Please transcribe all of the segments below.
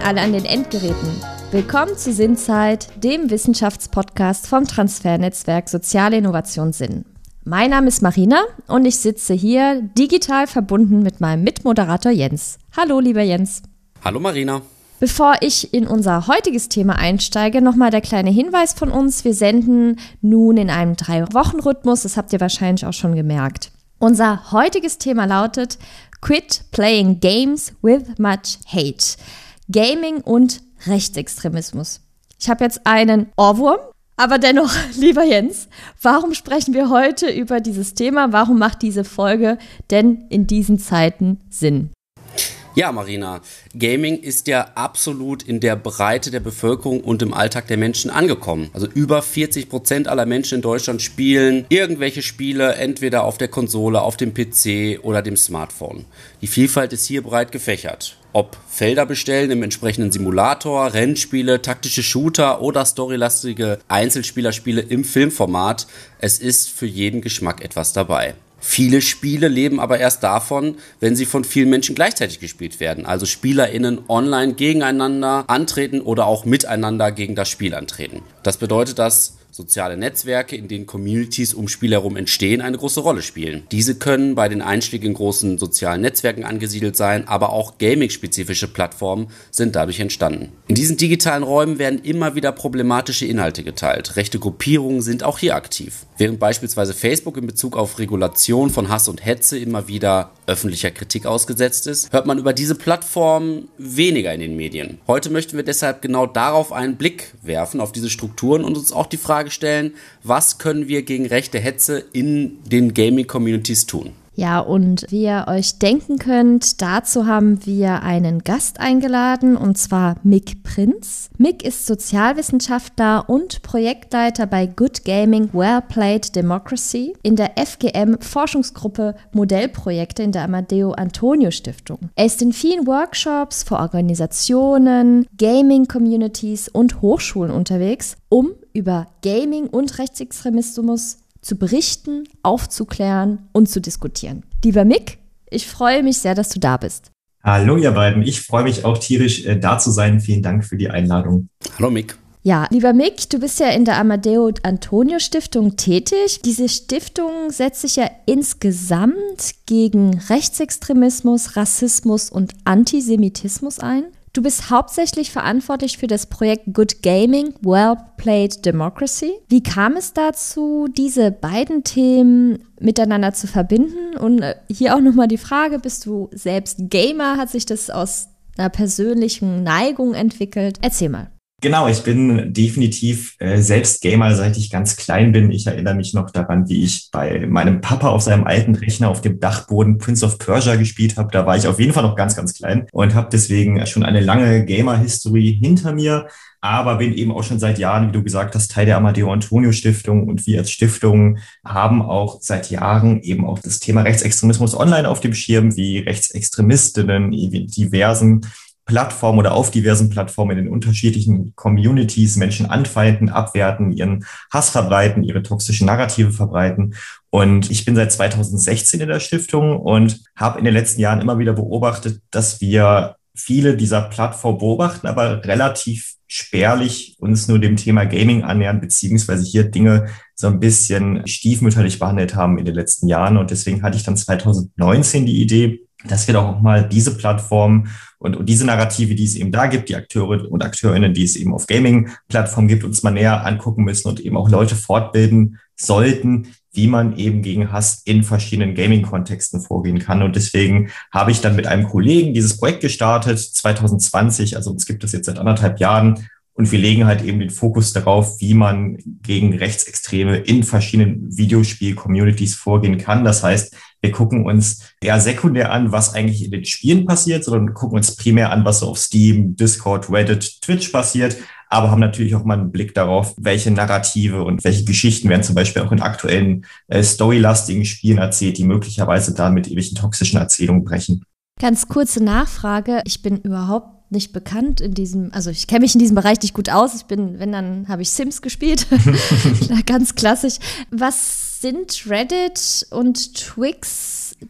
alle an den Endgeräten. Willkommen zu Sinnzeit, dem Wissenschaftspodcast vom Transfernetzwerk Soziale Innovation Sinn. Mein Name ist Marina und ich sitze hier digital verbunden mit meinem Mitmoderator Jens. Hallo, lieber Jens. Hallo, Marina. Bevor ich in unser heutiges Thema einsteige, nochmal der kleine Hinweis von uns. Wir senden nun in einem 3-Wochen-Rhythmus, das habt ihr wahrscheinlich auch schon gemerkt. Unser heutiges Thema lautet Quit Playing Games with Much Hate. Gaming und Rechtsextremismus. Ich habe jetzt einen Ohrwurm, aber dennoch, lieber Jens, warum sprechen wir heute über dieses Thema? Warum macht diese Folge denn in diesen Zeiten Sinn? Ja, Marina, Gaming ist ja absolut in der Breite der Bevölkerung und im Alltag der Menschen angekommen. Also über 40% aller Menschen in Deutschland spielen irgendwelche Spiele, entweder auf der Konsole, auf dem PC oder dem Smartphone. Die Vielfalt ist hier breit gefächert. Ob Felder bestellen im entsprechenden Simulator, Rennspiele, taktische Shooter oder storylastige Einzelspielerspiele im Filmformat, es ist für jeden Geschmack etwas dabei. Viele Spiele leben aber erst davon, wenn sie von vielen Menschen gleichzeitig gespielt werden. Also SpielerInnen online gegeneinander antreten oder auch miteinander gegen das Spiel antreten. Das bedeutet, dass soziale Netzwerke, in denen Communities um Spiele herum entstehen, eine große Rolle spielen. Diese können bei den Einstieg in großen sozialen Netzwerken angesiedelt sein, aber auch gaming-spezifische Plattformen sind dadurch entstanden. In diesen digitalen Räumen werden immer wieder problematische Inhalte geteilt. Rechte Gruppierungen sind auch hier aktiv. Während beispielsweise Facebook in Bezug auf Regulation von Hass und Hetze immer wieder öffentlicher Kritik ausgesetzt ist, hört man über diese Plattformen weniger in den Medien. Heute möchten wir deshalb genau darauf einen Blick werfen, auf diese Strukturen und uns auch die Frage stellen, was können wir gegen rechte Hetze in den Gaming-Communities tun? Ja, und wie ihr euch denken könnt, dazu haben wir einen Gast eingeladen, und zwar Mick Prinz. Mick ist Sozialwissenschaftler und Projektleiter bei Good Gaming Well Played Democracy in der FGM Forschungsgruppe Modellprojekte in der Amadeo Antonio Stiftung. Er ist in vielen Workshops für Organisationen, Gaming-Communities und Hochschulen unterwegs, um über Gaming und Rechtsextremismus zu berichten, aufzuklären und zu diskutieren. Lieber Mick, ich freue mich sehr, dass du da bist. Hallo ihr beiden, ich freue mich auch tierisch da zu sein. Vielen Dank für die Einladung. Hallo Mick. Ja, lieber Mick, du bist ja in der Amadeo Antonio Stiftung tätig. Diese Stiftung setzt sich ja insgesamt gegen Rechtsextremismus, Rassismus und Antisemitismus ein. Du bist hauptsächlich verantwortlich für das Projekt Good Gaming Well Played Democracy. Wie kam es dazu, diese beiden Themen miteinander zu verbinden? Und hier auch nochmal die Frage, bist du selbst Gamer? Hat sich das aus einer persönlichen Neigung entwickelt? Erzähl mal. Genau, ich bin definitiv selbst Gamer, seit ich ganz klein bin. Ich erinnere mich noch daran, wie ich bei meinem Papa auf seinem alten Rechner auf dem Dachboden Prince of Persia gespielt habe. Da war ich auf jeden Fall noch ganz, ganz klein und habe deswegen schon eine lange Gamer-History hinter mir. Aber bin eben auch schon seit Jahren, wie du gesagt hast, Teil der Amadeo Antonio Stiftung. Und wir als Stiftung haben auch seit Jahren eben auch das Thema Rechtsextremismus online auf dem Schirm, wie Rechtsextremistinnen in diversen Plattformen oder auf diversen Plattformen in den unterschiedlichen Communities Menschen anfeinden, abwerten, ihren Hass verbreiten, ihre toxischen Narrative verbreiten. Und ich bin seit 2016 in der Stiftung und habe in den letzten Jahren immer wieder beobachtet, dass wir viele dieser Plattformen beobachten, aber relativ spärlich uns nur dem Thema Gaming annähern, beziehungsweise hier Dinge so ein bisschen stiefmütterlich behandelt haben in den letzten Jahren. Und deswegen hatte ich dann 2019 die Idee, dass wir doch auch mal diese Plattform und diese Narrative, die es eben da gibt, die Akteure und Akteurinnen, die es eben auf Gaming-Plattformen gibt, uns mal näher angucken müssen und eben auch Leute fortbilden sollten, wie man eben gegen Hass in verschiedenen Gaming-Kontexten vorgehen kann. Und deswegen habe ich dann mit einem Kollegen dieses Projekt gestartet, 2020, also uns gibt es jetzt seit 1,5 Jahren. Und wir legen halt eben den Fokus darauf, wie man gegen Rechtsextreme in verschiedenen Videospiel-Communities vorgehen kann. Das heißt, wir gucken uns eher sekundär an, was eigentlich in den Spielen passiert, sondern gucken uns primär an, was so auf Steam, Discord, Reddit, Twitch passiert, aber haben natürlich auch mal einen Blick darauf, welche Narrative und welche Geschichten werden zum Beispiel auch in aktuellen storylastigen Spielen erzählt, die möglicherweise da mit irgendwelchen toxischen Erzählungen brechen. Ganz kurze Nachfrage. Ich bin überhaupt nicht bekannt in diesem, also ich kenne mich in diesem Bereich nicht gut aus. Ich bin, wenn, dann habe ich Sims gespielt. Ganz klassisch. Was sind Reddit und Twix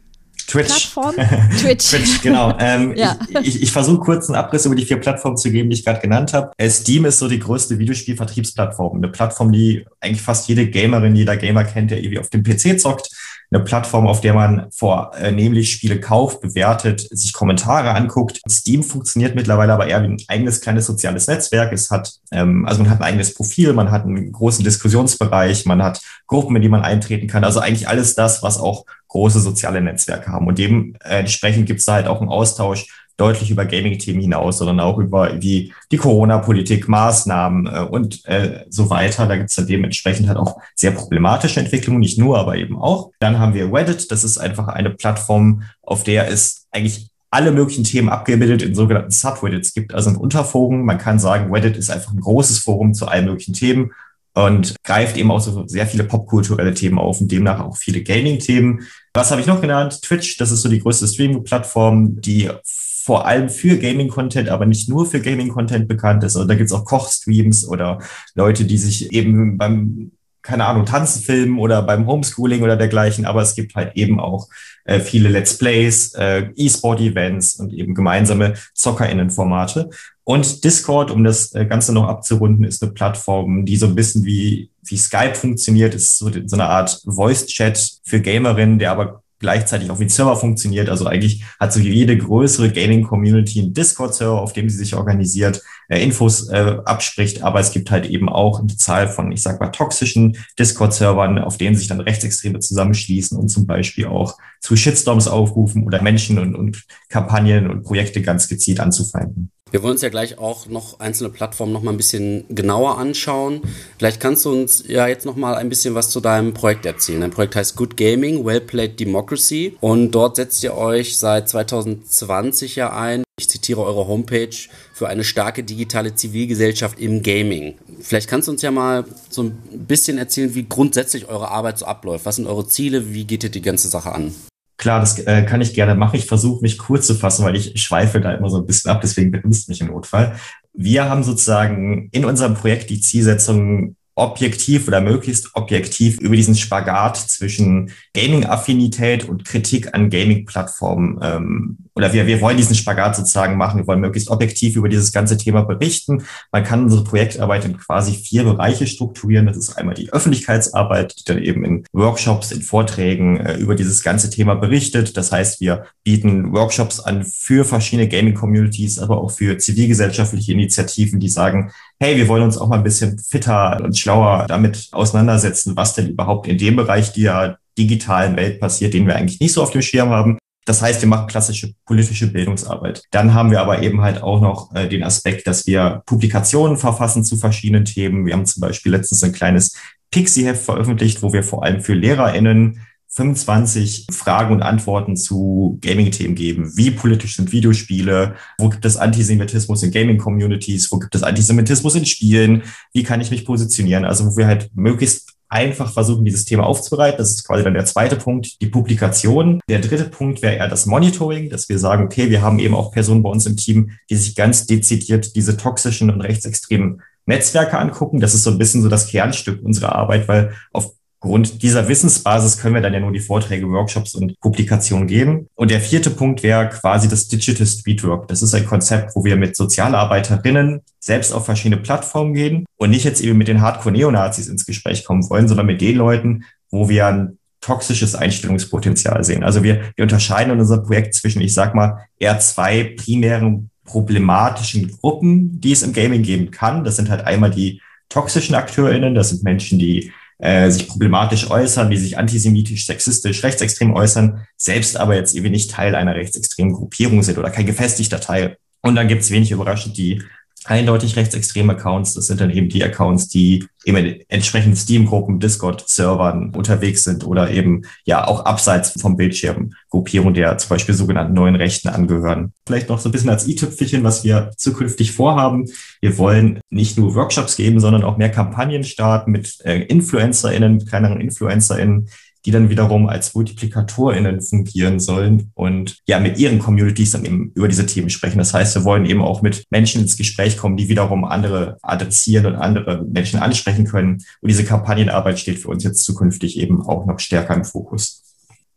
Plattform? Twitch. Twitch, genau. Ja. Ich versuche kurz einen Abriss über die 4 Plattformen zu geben, die ich gerade genannt habe. Steam ist so die größte Videospielvertriebsplattform. Eine Plattform, die eigentlich fast jede Gamerin, jeder Gamer kennt, der irgendwie auf dem PC zockt. Eine Plattform, auf der man vornehmlich Spiele kauft, bewertet, sich Kommentare anguckt. Steam funktioniert mittlerweile aber eher wie ein eigenes kleines soziales Netzwerk. Es hat, also man hat ein eigenes Profil, man hat einen großen Diskussionsbereich, man hat Gruppen, in die man eintreten kann. Also eigentlich alles das, was auch große soziale Netzwerke haben. Und dementsprechend gibt es da halt auch einen Austausch deutlich über Gaming-Themen hinaus, sondern auch über die Corona-Politik, Maßnahmen und so weiter. Da gibt es dann dementsprechend halt auch sehr problematische Entwicklungen, nicht nur, aber eben auch. Dann haben wir Reddit, das ist einfach eine Plattform, auf der es eigentlich alle möglichen Themen abgebildet in sogenannten Subreddits gibt, also in Unterforen. Man kann sagen, Reddit ist einfach ein großes Forum zu allen möglichen Themen und greift eben auch so sehr viele popkulturelle Themen auf und demnach auch viele Gaming-Themen. Was habe ich noch genannt? Twitch, das ist so die größte Streaming-Plattform, die vor allem für Gaming-Content, aber nicht nur für Gaming-Content bekannt ist. Also da gibt's auch Kochstreams oder Leute, die sich eben beim, keine Ahnung, Tanzen filmen oder beim Homeschooling oder dergleichen. Aber es gibt halt eben auch viele Let's Plays, E-Sport-Events und eben gemeinsame ZockerInnen-Formate. Und Discord, um das Ganze noch abzurunden, ist eine Plattform, die so ein bisschen wie Skype funktioniert. Ist so eine Art Voice-Chat für Gamerinnen, der aber gleichzeitig auch wie ein Server funktioniert. Also eigentlich hat so jede größere Gaming-Community einen Discord-Server, auf dem sie sich organisiert, Infos abspricht, aber es gibt halt eben auch eine Zahl von, ich sag mal, toxischen Discord-Servern, auf denen sich dann Rechtsextreme zusammenschließen und zum Beispiel auch zu Shitstorms aufrufen oder Menschen und Kampagnen und Projekte ganz gezielt anzufeinden. Wir wollen uns ja gleich auch noch einzelne Plattformen noch mal ein bisschen genauer anschauen. Vielleicht kannst du uns ja jetzt noch mal ein bisschen was zu deinem Projekt erzählen. Dein Projekt heißt Good Gaming, Well Played Democracy und dort setzt ihr euch seit 2020 ja ein. Ich zitiere eure Homepage, für eine starke digitale Zivilgesellschaft im Gaming. Vielleicht kannst du uns ja mal so ein bisschen erzählen, wie grundsätzlich eure Arbeit so abläuft. Was sind eure Ziele? Wie geht ihr die ganze Sache an? Klar, das kann ich gerne machen. Ich versuche mich kurz zu fassen, weil ich schweife da immer so ein bisschen ab, deswegen bremst mich im Notfall. Wir haben sozusagen in unserem Projekt die Zielsetzung, objektiv oder möglichst objektiv über diesen Spagat zwischen Gaming-Affinität und Kritik an Gaming-Plattformen oder wir wollen diesen Spagat sozusagen machen. Wir wollen möglichst objektiv über dieses ganze Thema berichten. Man kann unsere Projektarbeit in quasi 4 Bereiche strukturieren. Das ist einmal die Öffentlichkeitsarbeit, die dann eben in Workshops, in Vorträgen über dieses ganze Thema berichtet. Das heißt, wir bieten Workshops an für verschiedene Gaming-Communities, aber auch für zivilgesellschaftliche Initiativen, die sagen, hey, wir wollen uns auch mal ein bisschen fitter und schlauer damit auseinandersetzen, was denn überhaupt in dem Bereich der digitalen Welt passiert, den wir eigentlich nicht so auf dem Schirm haben. Das heißt, wir machen klassische politische Bildungsarbeit. Dann haben wir aber eben halt auch noch den Aspekt, dass wir Publikationen verfassen zu verschiedenen Themen. Wir haben zum Beispiel letztens ein kleines Pixie-Heft veröffentlicht, wo wir vor allem für LehrerInnen 25 Fragen und Antworten zu Gaming-Themen geben. Wie politisch sind Videospiele? Wo gibt es Antisemitismus in Gaming-Communities? Wo gibt es Antisemitismus in Spielen? Wie kann ich mich positionieren? Also wo wir halt möglichst einfach versuchen, dieses Thema aufzubereiten. Das ist quasi dann der zweite Punkt, die Publikation. Der dritte Punkt wäre eher das Monitoring, dass wir sagen, okay, wir haben eben auch Personen bei uns im Team, die sich ganz dezidiert diese toxischen und rechtsextremen Netzwerke angucken. Das ist so ein bisschen so das Kernstück unserer Arbeit, weil aufgrund dieser Wissensbasis können wir dann ja nur die Vorträge, Workshops und Publikationen geben. Und der vierte Punkt wäre quasi das Digital Streetwork. Das ist ein Konzept, wo wir mit Sozialarbeiterinnen selbst auf verschiedene Plattformen gehen und nicht jetzt eben mit den Hardcore-Neonazis ins Gespräch kommen wollen, sondern mit den Leuten, wo wir ein toxisches Einstellungspotenzial sehen. Also wir unterscheiden in unserem Projekt zwischen, ich sag mal, eher 2 primären problematischen Gruppen, die es im Gaming geben kann. Das sind halt einmal die toxischen AkteurInnen, das sind Menschen, die sich problematisch äußern, die sich antisemitisch, sexistisch, rechtsextrem äußern, selbst aber jetzt eben nicht Teil einer rechtsextremen Gruppierung sind oder kein gefestigter Teil. Und dann gibt es wenig überraschend die eindeutig rechtsextreme Accounts. Das sind dann eben die Accounts, die eben in entsprechenden Steam-Gruppen, Discord-Servern unterwegs sind oder eben ja auch abseits vom Bildschirm Gruppierungen der zum Beispiel sogenannten neuen Rechten angehören. Vielleicht noch so ein bisschen als i-Tüpfelchen, was wir zukünftig vorhaben. Wir wollen nicht nur Workshops geben, sondern auch mehr Kampagnen starten mit InfluencerInnen, kleineren InfluencerInnen, die dann wiederum als MultiplikatorInnen fungieren sollen und ja mit ihren Communities dann eben über diese Themen sprechen. Das heißt, wir wollen eben auch mit Menschen ins Gespräch kommen, die wiederum andere adressieren und andere Menschen ansprechen können. Und diese Kampagnenarbeit steht für uns jetzt zukünftig eben auch noch stärker im Fokus.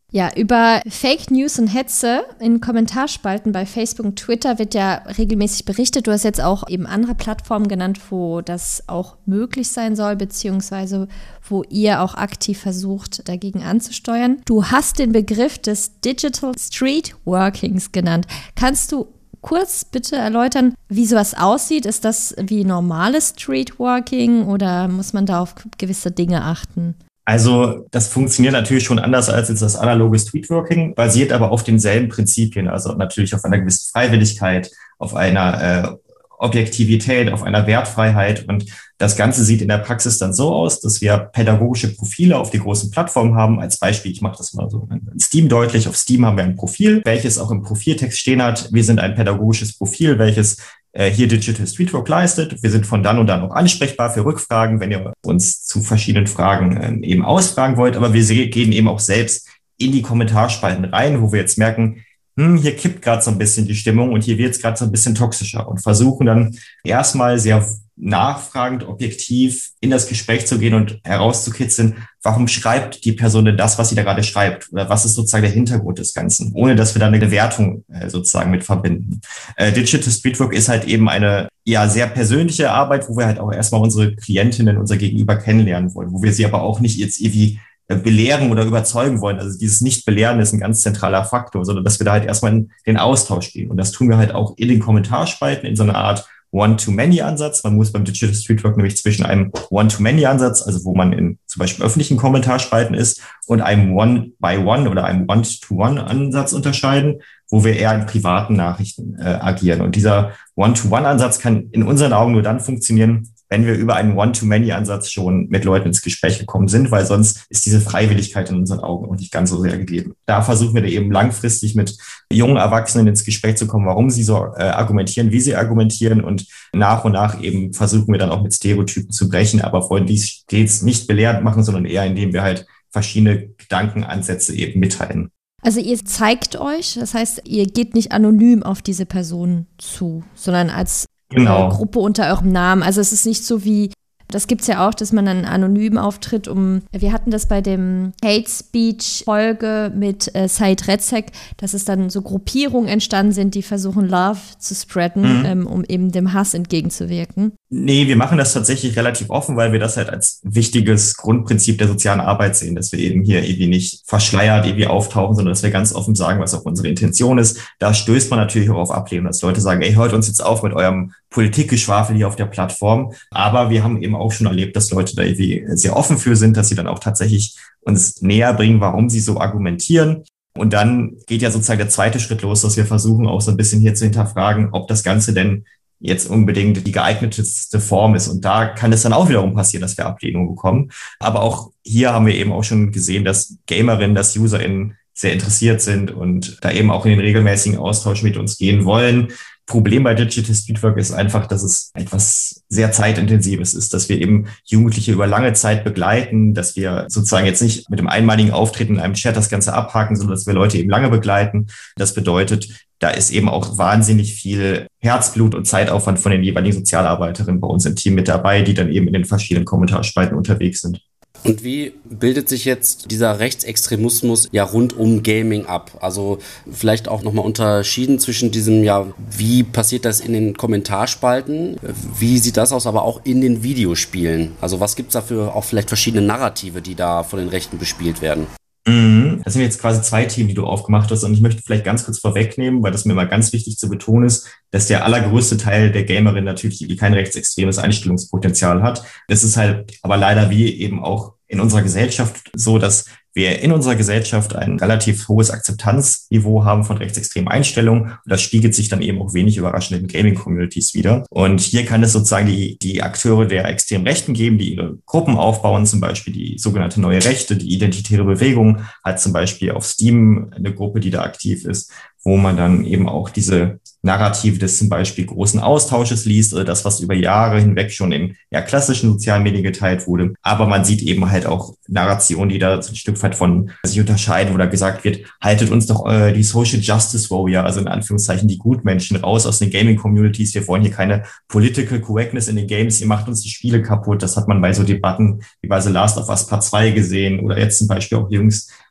Ja, über Fake News und Hetze in Kommentarspalten bei Facebook und Twitter wird ja regelmäßig berichtet. Du hast jetzt auch eben andere Plattformen genannt, wo das auch möglich sein soll, beziehungsweise wo ihr auch aktiv versucht, dagegen anzusteuern. Du hast den Begriff des Digital Street Workings genannt. Kannst du kurz bitte erläutern, wie sowas aussieht? Ist das wie normales Streetworking oder muss man da auf gewisse Dinge achten? Also das funktioniert natürlich schon anders als jetzt das analoge Streetworking, basiert aber auf denselben Prinzipien, also natürlich auf einer gewissen Freiwilligkeit, auf einer Objektivität, auf einer Wertfreiheit. Und das Ganze sieht in der Praxis dann so aus, dass wir pädagogische Profile auf die großen Plattformen haben. Als Beispiel, ich mache das mal so in Steam deutlich. Auf Steam haben wir ein Profil, welches auch im Profiltext stehen hat. Wir sind ein pädagogisches Profil, welches hier Digital Streetwork leistet. Wir sind von dann und dann auch ansprechbar für Rückfragen, wenn ihr uns zu verschiedenen Fragen eben ausfragen wollt. Aber wir gehen eben auch selbst in die Kommentarspalten rein, wo wir jetzt merken, hier kippt gerade so ein bisschen die Stimmung und hier wird es gerade so ein bisschen toxischer und versuchen dann erstmal sehr nachfragend, objektiv in das Gespräch zu gehen und herauszukitzeln, warum schreibt die Person denn das, was sie da gerade schreibt? Oder was ist sozusagen der Hintergrund des Ganzen? Ohne dass wir da eine Wertung sozusagen mit verbinden. Digital Streetwork ist halt eben eine sehr persönliche Arbeit, wo wir halt auch erstmal unsere Klientinnen, unser Gegenüber kennenlernen wollen, wo wir sie aber auch nicht jetzt irgendwie belehren oder überzeugen wollen. Also dieses Nicht-Belehren ist ein ganz zentraler Faktor, sondern dass wir da halt erstmal in den Austausch gehen. Und das tun wir halt auch in den Kommentarspalten in so einer Art One-to-Many-Ansatz. Man muss beim Digital Streetwork nämlich zwischen einem One-to-Many-Ansatz, also wo man in zum Beispiel öffentlichen Kommentarspalten ist, und einem One-by-One oder einem One-to-One-Ansatz unterscheiden, wo wir eher in privaten Nachrichten agieren. Und dieser One-to-One-Ansatz kann in unseren Augen nur dann funktionieren, wenn wir über einen One-to-Many-Ansatz schon mit Leuten ins Gespräch gekommen sind, weil sonst ist diese Freiwilligkeit in unseren Augen auch nicht ganz so sehr gegeben. Da versuchen wir da eben langfristig mit jungen Erwachsenen ins Gespräch zu kommen, warum sie so argumentieren, wie sie argumentieren, und nach eben versuchen wir dann auch mit Stereotypen zu brechen, aber wollen dies stets nicht belehrend machen, sondern eher indem wir halt verschiedene Gedankenansätze eben mitteilen. Also ihr zeigt euch, das heißt, ihr geht nicht anonym auf diese Person zu, sondern als Gruppe unter eurem Namen. Also es ist nicht so wie, das gibt's ja auch, dass man dann anonym auftritt, wir hatten das bei dem Hate Speech Folge mit Said Rezek, dass es dann so Gruppierungen entstanden sind, die versuchen Love zu spreaden, um eben dem Hass entgegenzuwirken. Nee, wir machen das tatsächlich relativ offen, weil wir das halt als wichtiges Grundprinzip der sozialen Arbeit sehen, dass wir eben hier irgendwie nicht verschleiert irgendwie auftauchen, sondern dass wir ganz offen sagen, was auch unsere Intention ist. Da stößt man natürlich auch auf Ablehnung, dass Leute sagen, ey, hört uns jetzt auf mit eurem Politikgeschwafel hier auf der Plattform. Aber wir haben eben auch schon erlebt, dass Leute da irgendwie sehr offen für sind, dass sie dann auch tatsächlich uns näher bringen, warum sie so argumentieren. Und dann geht ja sozusagen der zweite Schritt los, dass wir versuchen auch so ein bisschen hier zu hinterfragen, ob das Ganze denn jetzt unbedingt die geeignetste Form ist. Und da kann es dann auch wiederum passieren, dass wir Ablehnung bekommen. Aber auch hier haben wir eben auch schon gesehen, dass Gamerinnen, dass UserInnen sehr interessiert sind und da eben auch in den regelmäßigen Austausch mit uns gehen wollen. Problem bei Digital Streetwork ist einfach, dass es etwas sehr Zeitintensives ist, dass wir eben Jugendliche über lange Zeit begleiten, dass wir sozusagen jetzt nicht mit dem einmaligen Auftreten in einem Chat das Ganze abhaken, sondern dass wir Leute eben lange begleiten. Das bedeutet, da ist eben auch wahnsinnig viel Herzblut und Zeitaufwand von den jeweiligen Sozialarbeiterinnen bei uns im Team mit dabei, die dann eben in den verschiedenen Kommentarspalten unterwegs sind. Und wie bildet sich jetzt dieser Rechtsextremismus rund um Gaming ab? Also vielleicht auch nochmal unterschieden zwischen diesem, wie passiert das in den Kommentarspalten? Wie sieht das aus, aber auch in den Videospielen? Also was gibt's dafür auch vielleicht verschiedene Narrative, die da von den Rechten bespielt werden? Das sind jetzt quasi zwei Themen, die du aufgemacht hast, und ich möchte vielleicht ganz kurz vorwegnehmen, weil das mir immer ganz wichtig zu betonen ist, dass der allergrößte Teil der Gamerin natürlich kein rechtsextremes Einstellungspotenzial hat. Das ist halt aber leider wie eben auch in unserer Gesellschaft so, dass wir in unserer Gesellschaft ein relativ hohes Akzeptanzniveau haben von rechtsextremen Einstellungen. Und das spiegelt sich dann eben auch wenig überraschend in Gaming-Communities wider. Und hier kann es sozusagen die Akteure der extremen Rechten geben, die ihre Gruppen aufbauen, zum Beispiel die sogenannte Neue Rechte, die Identitäre Bewegung hat zum Beispiel auf Steam eine Gruppe, die da aktiv ist, wo man dann eben auch diese Narrative des zum Beispiel großen Austausches liest oder das, was über Jahre hinweg schon in klassischen sozialen Medien geteilt wurde. Aber man sieht eben halt auch Narrationen, die da ein Stück weit von sich unterscheiden, wo da gesagt wird, haltet uns doch die Social Justice Warrior, also in Anführungszeichen die Gutmenschen, raus aus den Gaming-Communities. Wir wollen hier keine Political Correctness in den Games. Ihr macht uns die Spiele kaputt. Das hat man bei so Debatten wie bei The Last of Us Part 2 gesehen oder jetzt zum Beispiel auch jüngst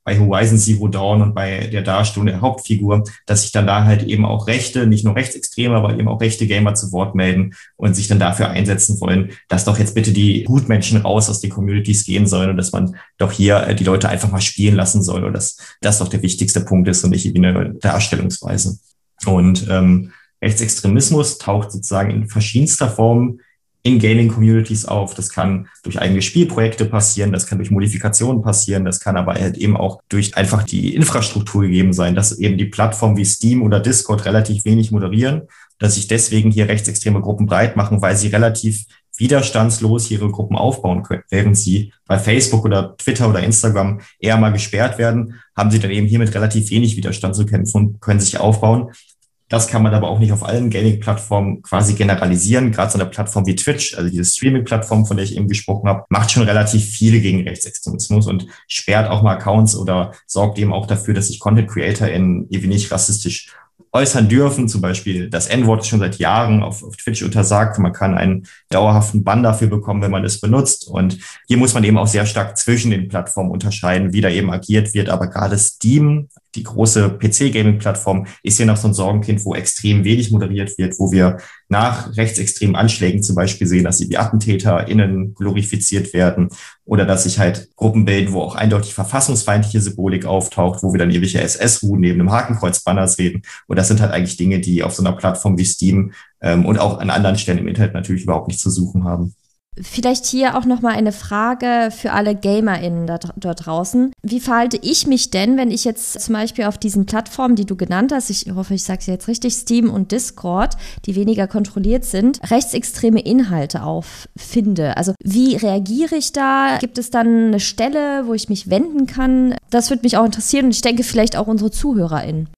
bei Horizon Zero Dawn und bei der Darstellung der Hauptfigur, dass sich dann da halt eben auch Rechte, nicht nur Rechtsextreme, aber eben auch rechte Gamer zu Wort melden und sich dann dafür einsetzen wollen, dass doch jetzt bitte die Gutmenschen raus aus den Communities gehen sollen und dass man doch hier die Leute einfach mal spielen lassen soll und dass das doch der wichtigste Punkt ist und nicht irgendwie eine Darstellungsweise. Und Rechtsextremismus taucht sozusagen in verschiedenster Form in Gaming-Communities auf. Das kann durch eigene Spielprojekte passieren, das kann durch Modifikationen passieren, das kann aber halt eben auch durch einfach die Infrastruktur gegeben sein, dass eben die Plattformen wie Steam oder Discord relativ wenig moderieren, dass sich deswegen hier rechtsextreme Gruppen breit machen, weil sie relativ widerstandslos ihre Gruppen aufbauen können. Während sie bei Facebook oder Twitter oder Instagram eher mal gesperrt werden, haben sie dann eben hier mit relativ wenig Widerstand zu kämpfen und können sich aufbauen. Das kann man aber auch nicht auf allen Gaming-Plattformen quasi generalisieren. Gerade so eine Plattform wie Twitch, also diese Streaming-Plattform, von der ich eben gesprochen habe, macht schon relativ viel gegen Rechtsextremismus und sperrt auch mal Accounts oder sorgt eben auch dafür, dass sich Content-CreatorInnen irgendwie nicht rassistisch äußern dürfen. Zum Beispiel das N-Wort ist schon seit Jahren auf Twitch untersagt. Man kann einen dauerhaften Bann dafür bekommen, wenn man es benutzt. Und hier muss man eben auch sehr stark zwischen den Plattformen unterscheiden, wie da eben agiert wird. Aber gerade Steam, die große PC-Gaming-Plattform, ist hier noch so ein Sorgenkind, wo extrem wenig moderiert wird, wo wir nach rechtsextremen Anschlägen zum Beispiel sehen, dass die AttentäterInnen glorifiziert werden oder dass sich halt Gruppen bilden, wo auch eindeutig verfassungsfeindliche Symbolik auftaucht, wo wir dann irgendwelche SS-Ruhen neben einem Hakenkreuz-Banner sehen. Und das sind halt eigentlich Dinge, die auf so einer Plattform wie Steam und auch an anderen Stellen im Internet natürlich überhaupt nichts zu suchen haben. Vielleicht hier auch nochmal eine Frage für alle GamerInnen dort draußen. Wie verhalte ich mich denn, wenn ich jetzt zum Beispiel auf diesen Plattformen, die du genannt hast, ich hoffe, ich sage es jetzt richtig, Steam und Discord, die weniger kontrolliert sind, rechtsextreme Inhalte auffinde? Also wie reagiere ich da? Gibt es dann eine Stelle, wo ich mich wenden kann? Das würde mich auch interessieren und ich denke vielleicht auch unsere ZuhörerInnen.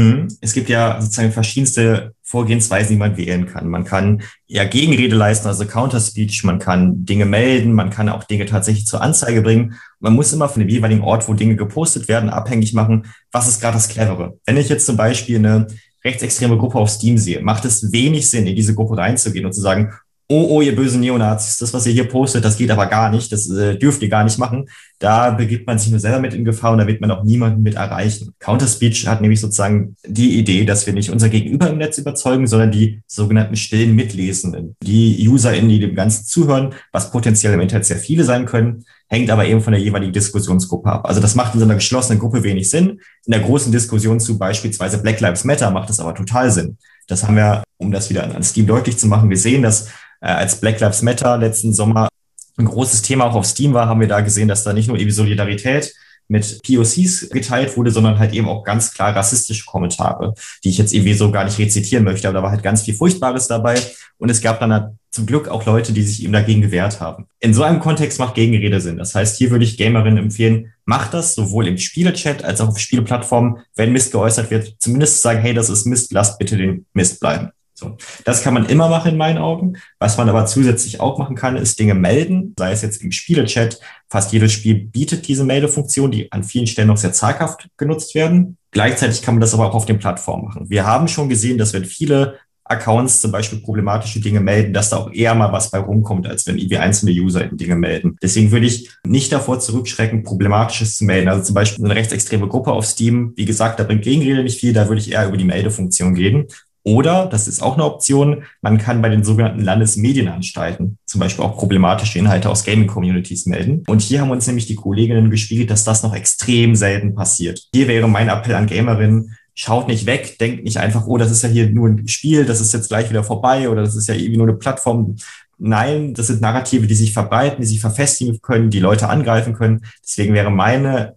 Es gibt ja sozusagen verschiedenste Vorgehensweisen, die man wählen kann. Man kann ja Gegenrede leisten, also Counterspeech, man kann Dinge melden, man kann auch Dinge tatsächlich zur Anzeige bringen. Man muss immer von dem jeweiligen Ort, wo Dinge gepostet werden, abhängig machen, was ist gerade das Clevere. Wenn ich jetzt zum Beispiel eine rechtsextreme Gruppe auf Steam sehe, macht es wenig Sinn, in diese Gruppe reinzugehen und zu sagen, oh, ihr bösen Neonazis, das, was ihr hier postet, das geht aber gar nicht, das dürft ihr gar nicht machen. Da begibt man sich nur selber mit in Gefahr und da wird man auch niemanden mit erreichen. Counterspeech hat nämlich sozusagen die Idee, dass wir nicht unser Gegenüber im Netz überzeugen, sondern die sogenannten stillen Mitlesenden. Die UserInnen, die dem Ganzen zuhören, was potenziell im Internet sehr viele sein können, hängt aber eben von der jeweiligen Diskussionsgruppe ab. Also das macht in so einer geschlossenen Gruppe wenig Sinn. In der großen Diskussion zu beispielsweise Black Lives Matter macht es aber total Sinn. Das haben wir, um das wieder an Steam deutlich zu machen, gesehen, dass als Black Lives Matter letzten Sommer ein großes Thema auch auf Steam war, haben wir da gesehen, dass da nicht nur irgendwie Solidarität mit POCs geteilt wurde, sondern halt eben auch ganz klar rassistische Kommentare, die ich jetzt irgendwie so gar nicht rezitieren möchte, aber da war halt ganz viel Furchtbares dabei und es gab dann zum Glück auch Leute, die sich eben dagegen gewehrt haben. In so einem Kontext macht Gegenrede Sinn. Das heißt, hier würde ich Gamerinnen empfehlen, macht das sowohl im Spielechat als auch auf Spieleplattformen, wenn Mist geäußert wird, zumindest sagen, hey, das ist Mist, lasst bitte den Mist bleiben. So, das kann man immer machen in meinen Augen. Was man aber zusätzlich auch machen kann, ist Dinge melden, sei es jetzt im Spielechat. Fast jedes Spiel bietet diese Meldefunktion, die an vielen Stellen noch sehr zaghaft genutzt werden. Gleichzeitig kann man das aber auch auf den Plattformen machen. Wir haben schon gesehen, dass wenn viele Accounts zum Beispiel problematische Dinge melden, dass da auch eher mal was bei rumkommt, als wenn irgendwie einzelne User Dinge melden. Deswegen würde ich nicht davor zurückschrecken, Problematisches zu melden. Also zum Beispiel eine rechtsextreme Gruppe auf Steam, wie gesagt, da bringt Gegenrede nicht viel, da würde ich eher über die Meldefunktion gehen. Oder, das ist auch eine Option, man kann bei den sogenannten Landesmedienanstalten zum Beispiel auch problematische Inhalte aus Gaming-Communities melden. Und hier haben uns nämlich die Kolleginnen gespiegelt, dass das noch extrem selten passiert. Hier wäre mein Appell an Gamerinnen, schaut nicht weg, denkt nicht einfach, oh, das ist ja hier nur ein Spiel, das ist jetzt gleich wieder vorbei oder das ist ja irgendwie nur eine Plattform. Nein, das sind Narrative, die sich verbreiten, die sich verfestigen können, die Leute angreifen können. Deswegen wäre meine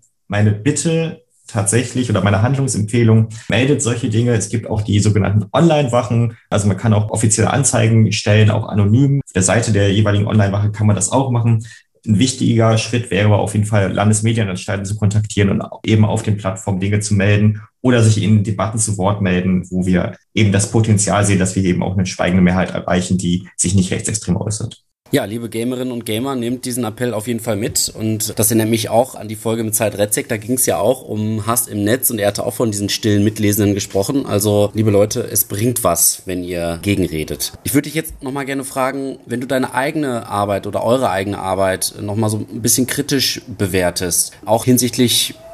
Bitte tatsächlich oder meine Handlungsempfehlung, meldet solche Dinge. Es gibt auch die sogenannten Online-Wachen. Also man kann auch offizielle Anzeigen stellen, auch anonym. Auf der Seite der jeweiligen Online-Wache kann man das auch machen. Ein wichtiger Schritt wäre aber auf jeden Fall, Landesmedienanstalten zu kontaktieren und eben auf den Plattformen Dinge zu melden oder sich in Debatten zu Wort melden, wo wir eben das Potenzial sehen, dass wir eben auch eine schweigende Mehrheit erreichen, die sich nicht rechtsextrem äußert. Ja, liebe Gamerinnen und Gamer, nehmt diesen Appell auf jeden Fall mit und das erinnert mich auch an die Folge mit Zeit Retzek, da ging es ja auch um Hass im Netz und er hatte auch von diesen stillen Mitlesenden gesprochen, also liebe Leute, es bringt was, wenn ihr gegenredet. Ich würde dich jetzt nochmal gerne fragen, wenn du deine eigene Arbeit oder eure eigene Arbeit nochmal so ein bisschen kritisch bewertest, auch hinsichtlich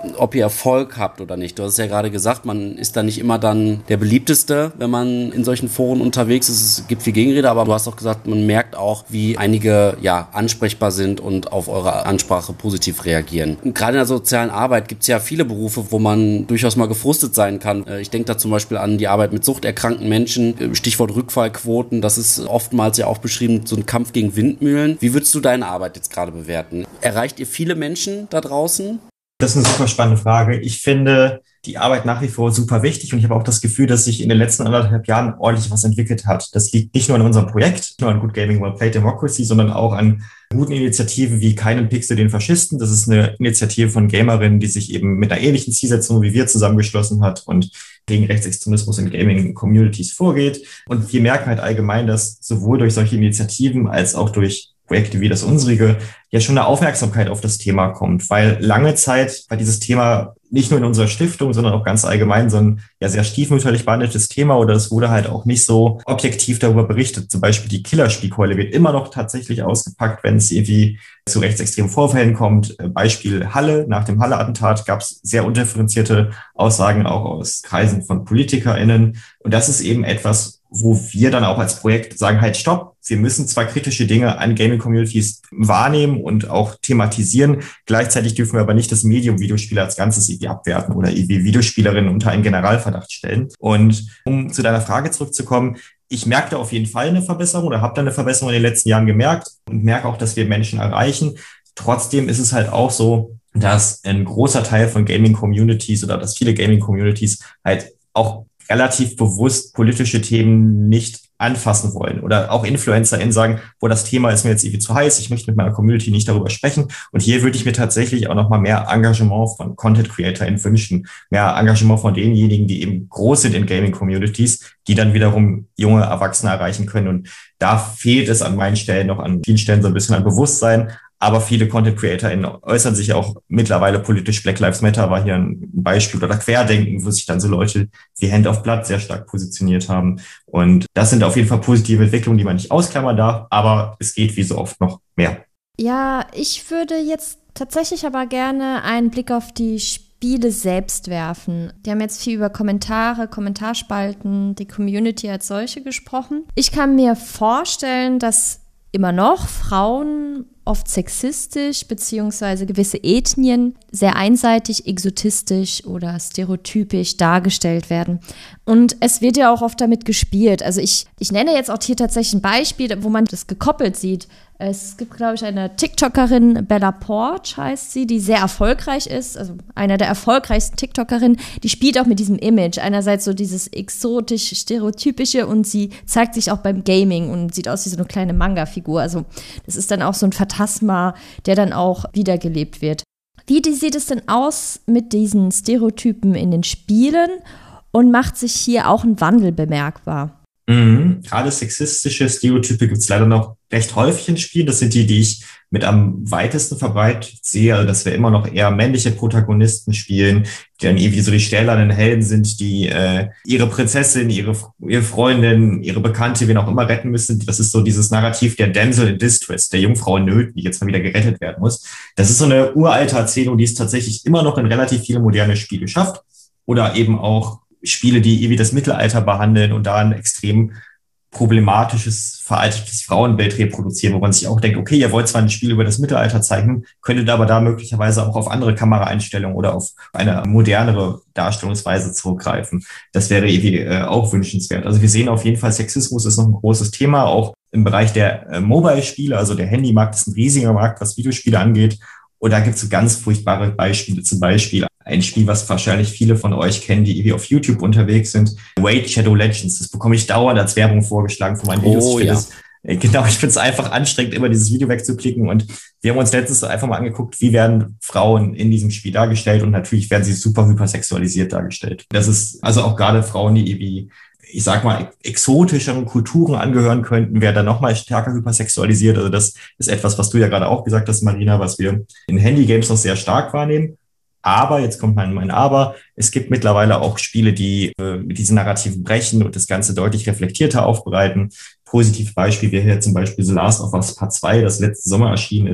ob ihr Erfolg habt oder nicht. Du hast es ja gerade gesagt, man ist da nicht immer dann der beliebteste, wenn man in solchen Foren unterwegs ist. Es gibt viel Gegenrede, aber du hast auch gesagt, man merkt auch, wie einige ansprechbar sind und auf eure Ansprache positiv reagieren. Und gerade in der sozialen Arbeit gibt es ja viele Berufe, wo man durchaus mal gefrustet sein kann. Ich denke da zum Beispiel an die Arbeit mit suchterkrankten Menschen, Stichwort Rückfallquoten, das ist oftmals ja auch beschrieben, so ein Kampf gegen Windmühlen. Wie würdest du deine Arbeit jetzt gerade bewerten? Erreicht ihr viele Menschen da draußen? Das ist eine super spannende Frage. Ich finde die Arbeit nach wie vor super wichtig und ich habe auch das Gefühl, dass sich in den letzten 1,5 Jahren ordentlich was entwickelt hat. Das liegt nicht nur an unserem Projekt, nur an Good Gaming Well Played Democracy, sondern auch an guten Initiativen wie Keinen Pixel den Faschisten. Das ist eine Initiative von Gamerinnen, die sich eben mit einer ähnlichen Zielsetzung wie wir zusammengeschlossen hat und gegen Rechtsextremismus in Gaming-Communities vorgeht. Und wir merken halt allgemein, dass sowohl durch solche Initiativen als auch durch Projekte wie das unsrige ja schon eine Aufmerksamkeit auf das Thema kommt, weil lange Zeit war dieses Thema nicht nur in unserer Stiftung, sondern auch ganz allgemein so ein sehr stiefmütterlich behandeltes Thema oder es wurde halt auch nicht so objektiv darüber berichtet. Zum Beispiel die Killerspielkeule wird immer noch tatsächlich ausgepackt, wenn es irgendwie zu rechtsextremen Vorfällen kommt. Beispiel Halle. Nach dem Halle-Attentat gab es sehr undifferenzierte Aussagen auch aus Kreisen von PolitikerInnen. Und das ist eben etwas, wo wir dann auch als Projekt sagen, halt stopp, wir müssen zwar kritische Dinge an Gaming-Communities wahrnehmen und auch thematisieren, gleichzeitig dürfen wir aber nicht das Medium Videospiele als Ganzes irgendwie abwerten oder irgendwie Videospielerinnen unter einen Generalverdacht stellen. Und um zu deiner Frage zurückzukommen, ich merke da auf jeden Fall eine Verbesserung oder habe da eine Verbesserung in den letzten Jahren gemerkt und merke auch, dass wir Menschen erreichen. Trotzdem ist es halt auch so, dass ein großer Teil von Gaming-Communities oder dass viele Gaming-Communities halt auch relativ bewusst politische Themen nicht anfassen wollen oder auch InfluencerInnen sagen, wo das Thema ist mir jetzt irgendwie zu heiß, ich möchte mit meiner Community nicht darüber sprechen. Und hier würde ich mir tatsächlich auch nochmal mehr Engagement von Content-CreatorInnen wünschen, mehr Engagement von denjenigen, die eben groß sind in Gaming-Communities, die dann wiederum junge Erwachsene erreichen können. Und da fehlt es an meinen Stellen noch an vielen Stellen so ein bisschen an Bewusstsein. Aber viele Content-CreatorInnen äußern sich auch mittlerweile politisch. Black Lives Matter war hier ein Beispiel oder Querdenken, wo sich dann so Leute wie Hand of Blood sehr stark positioniert haben. Und das sind auf jeden Fall positive Entwicklungen, die man nicht ausklammern darf, aber es geht wie so oft noch mehr. Ja, ich würde jetzt tatsächlich aber gerne einen Blick auf die Spiele selbst werfen. Die haben jetzt viel über Kommentare, Kommentarspalten, die Community als solche gesprochen. Ich kann mir vorstellen, dass immer noch Frauen oft sexistisch beziehungsweise gewisse Ethnien sehr einseitig, exotistisch oder stereotypisch dargestellt werden. Und es wird ja auch oft damit gespielt. Also ich nenne jetzt auch hier tatsächlich ein Beispiel, wo man das gekoppelt sieht. Es gibt, glaube ich, eine TikTokerin, Bella Porch heißt sie, die sehr erfolgreich ist, also einer der erfolgreichsten TikTokerinnen, die spielt auch mit diesem Image. Einerseits so dieses exotisch, stereotypische und sie zeigt sich auch beim Gaming und sieht aus wie so eine kleine Manga-Figur. Also das ist dann auch so ein Phantasma, der dann auch wiedergelebt wird. Wie sieht es denn aus mit diesen Stereotypen in den Spielen und macht sich hier auch ein Wandel bemerkbar? Gerade sexistische Stereotype gibt es leider noch recht häufig in Spielen. Das sind die ich mit am weitesten verbreitet sehe, also dass wir immer noch eher männliche Protagonisten spielen, die dann irgendwie so die stählernen Helden sind, die ihre Prinzessin, ihre Freundin, ihre Bekannte, wen auch immer retten müssen. Das ist so dieses Narrativ der Damsel in Distress, der Jungfrau in Nöten, die jetzt mal wieder gerettet werden muss. Das ist so eine uralte Erzählung, die es tatsächlich immer noch in relativ viele moderne Spiele schafft oder eben auch Spiele, die irgendwie das Mittelalter behandeln und da ein extrem problematisches, veraltetes Frauenbild reproduzieren, wo man sich auch denkt, okay, ihr wollt zwar ein Spiel über das Mittelalter zeichnen, könntet aber da möglicherweise auch auf andere Kameraeinstellungen oder auf eine modernere Darstellungsweise zurückgreifen. Das wäre irgendwie auch wünschenswert. Also wir sehen auf jeden Fall, Sexismus ist noch ein großes Thema, auch im Bereich der Mobile-Spiele, also der Handymarkt ist ein riesiger Markt, was Videospiele angeht. Und da gibt es so ganz furchtbare Beispiele, zum Beispiel ein Spiel, was wahrscheinlich viele von euch kennen, die irgendwie auf YouTube unterwegs sind. Raid Shadow Legends, das bekomme ich dauernd als Werbung vorgeschlagen von meinen Videos. Genau, ich finde es einfach anstrengend, immer dieses Video wegzuklicken. Und wir haben uns letztens einfach mal angeguckt, wie werden Frauen in diesem Spiel dargestellt. Und natürlich werden sie super hypersexualisiert dargestellt. Das ist also auch gerade Frauen, die irgendwie, ich sag mal, exotischeren Kulturen angehören könnten, werden dann nochmal stärker hypersexualisiert. Also das ist etwas, was du ja gerade auch gesagt hast, Marina, was wir in Handygames noch sehr stark wahrnehmen. Aber, jetzt kommt mein Aber, es gibt mittlerweile auch Spiele, die mit diesen Narrativen brechen und das Ganze deutlich reflektierter aufbereiten. Positives Beispiel wäre hier zum Beispiel The Last of Us Part 2, das letzten Sommer erschienen ist,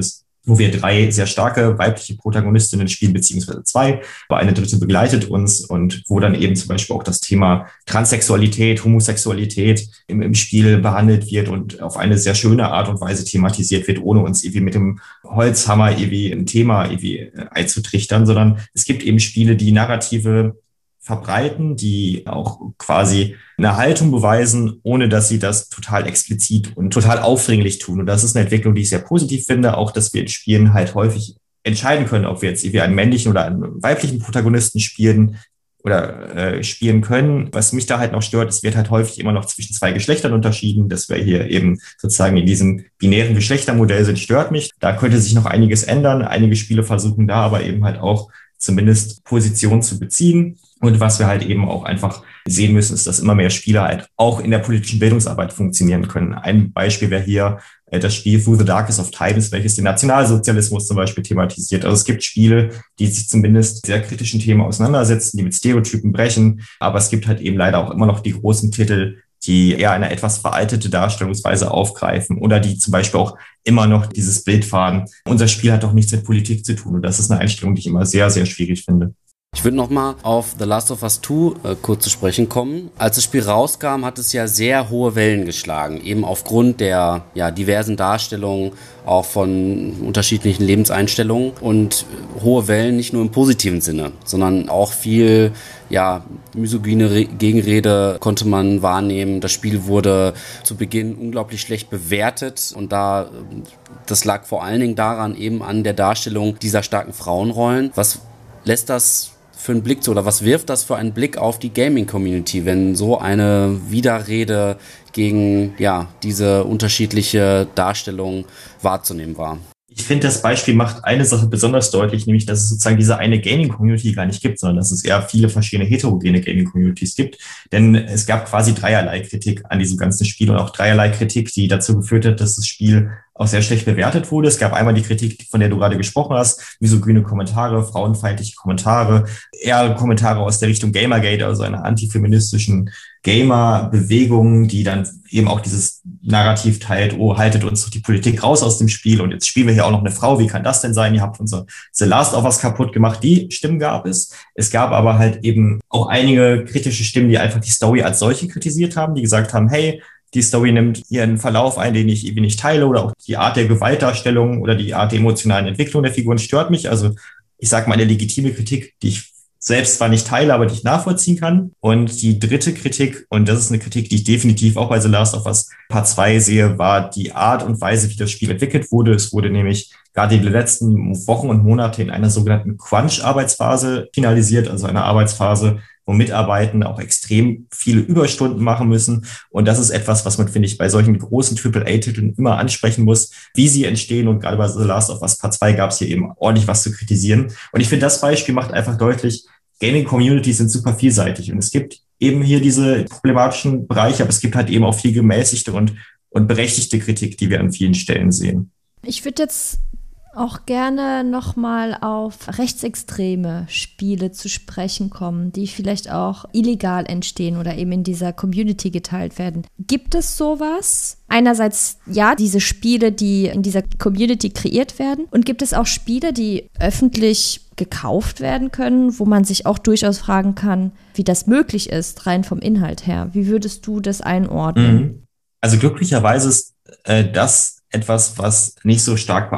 wo wir 3 sehr starke weibliche Protagonistinnen spielen, beziehungsweise 2, aber eine dritte begleitet uns und wo dann eben zum Beispiel auch das Thema Transsexualität, Homosexualität im Spiel behandelt wird und auf eine sehr schöne Art und Weise thematisiert wird, ohne uns irgendwie mit dem Holzhammer irgendwie ein Thema irgendwie einzutrichtern, sondern es gibt eben Spiele, die Narrative verbreiten, die auch quasi eine Haltung beweisen, ohne dass sie das total explizit und total aufdringlich tun. Und das ist eine Entwicklung, die ich sehr positiv finde, auch dass wir in Spielen halt häufig entscheiden können, ob wir jetzt irgendwie einen männlichen oder einen weiblichen Protagonisten spielen oder spielen können. Was mich da halt noch stört, es wird halt häufig immer noch zwischen 2 Geschlechtern unterschieden, dass wir hier eben sozusagen in diesem binären Geschlechtermodell sind, stört mich. Da könnte sich noch einiges ändern. Einige Spiele versuchen da aber eben halt auch zumindest Position zu beziehen. Und was wir halt eben auch einfach sehen müssen, ist, dass immer mehr Spiele halt auch in der politischen Bildungsarbeit funktionieren können. Ein Beispiel wäre hier das Spiel Through the Darkest of Times, welches den Nationalsozialismus zum Beispiel thematisiert. Also es gibt Spiele, die sich zumindest sehr kritischen Themen auseinandersetzen, die mit Stereotypen brechen. Aber es gibt halt eben leider auch immer noch die großen Titel, die eher eine etwas veraltete Darstellungsweise aufgreifen oder die zum Beispiel auch immer noch dieses Bild fahren. Unser Spiel hat doch nichts mit Politik zu tun. Und das ist eine Einstellung, die ich immer sehr, sehr schwierig finde. Ich würde nochmal auf The Last of Us 2 kurz zu sprechen kommen. Als das Spiel rauskam, hat es ja sehr hohe Wellen geschlagen, eben aufgrund der diversen Darstellungen, auch von unterschiedlichen Lebenseinstellungen und hohe Wellen nicht nur im positiven Sinne, sondern auch viel misogyne Gegenrede konnte man wahrnehmen. Das Spiel wurde zu Beginn unglaublich schlecht bewertet und das lag vor allen Dingen daran, eben an der Darstellung dieser starken Frauenrollen. Was lässt das für einen Blick zu oder was wirft das für einen Blick auf die Gaming-Community, wenn so eine Widerrede gegen diese unterschiedliche Darstellung wahrzunehmen war? Ich finde, das Beispiel macht eine Sache besonders deutlich, nämlich, dass es sozusagen diese eine Gaming-Community gar nicht gibt, sondern dass es eher viele verschiedene heterogene Gaming-Communities gibt. Denn es gab quasi dreierlei Kritik an diesem ganzen Spiel und auch dreierlei Kritik, die dazu geführt hat, dass das Spiel auch sehr schlecht bewertet wurde. Es gab einmal die Kritik, von der du gerade gesprochen hast, misogyne Kommentare, frauenfeindliche Kommentare, eher Kommentare aus der Richtung Gamergate, also einer antifeministischen Gamer-Bewegung, die dann eben auch dieses Narrativ teilt, oh, haltet uns die Politik raus aus dem Spiel und jetzt spielen wir hier auch noch eine Frau, wie kann das denn sein? Ihr habt unser The Last of Us kaputt gemacht. Die Stimmen gab es. Es gab aber halt eben auch einige kritische Stimmen, die einfach die Story als solche kritisiert haben, die gesagt haben, hey, die Story nimmt ihren Verlauf ein, den ich irgendwie nicht teile, oder auch die Art der Gewaltdarstellung oder die Art der emotionalen Entwicklung der Figuren stört mich. Also ich sage mal eine legitime Kritik, die ich selbst zwar nicht teile, aber die ich nachvollziehen kann. Und die dritte Kritik, und das ist eine Kritik, die ich definitiv auch bei The Last of Us Part 2 sehe, war die Art und Weise, wie das Spiel entwickelt wurde. Es wurde nämlich gerade in den letzten Wochen und Monate in einer sogenannten Crunch-Arbeitsphase finalisiert, also einer Arbeitsphase, wo Mitarbeitende auch extrem viele Überstunden machen müssen. Und das ist etwas, was man, finde ich, bei solchen großen AAA-Titeln immer ansprechen muss, wie sie entstehen. Und gerade bei The Last of Us Part 2 gab es hier eben ordentlich was zu kritisieren. Und ich finde, das Beispiel macht einfach deutlich, Gaming-Communities sind super vielseitig. Und es gibt eben hier diese problematischen Bereiche, aber es gibt halt eben auch viel gemäßigte und berechtigte Kritik, die wir an vielen Stellen sehen. Ich würde jetzt auch gerne nochmal auf rechtsextreme Spiele zu sprechen kommen, die vielleicht auch illegal entstehen oder eben in dieser Community geteilt werden. Gibt es sowas? Einerseits ja, diese Spiele, die in dieser Community kreiert werden, und gibt es auch Spiele, die öffentlich gekauft werden können, wo man sich auch durchaus fragen kann, wie das möglich ist, rein vom Inhalt her. Wie würdest du das einordnen? Also glücklicherweise ist das etwas, was nicht so stark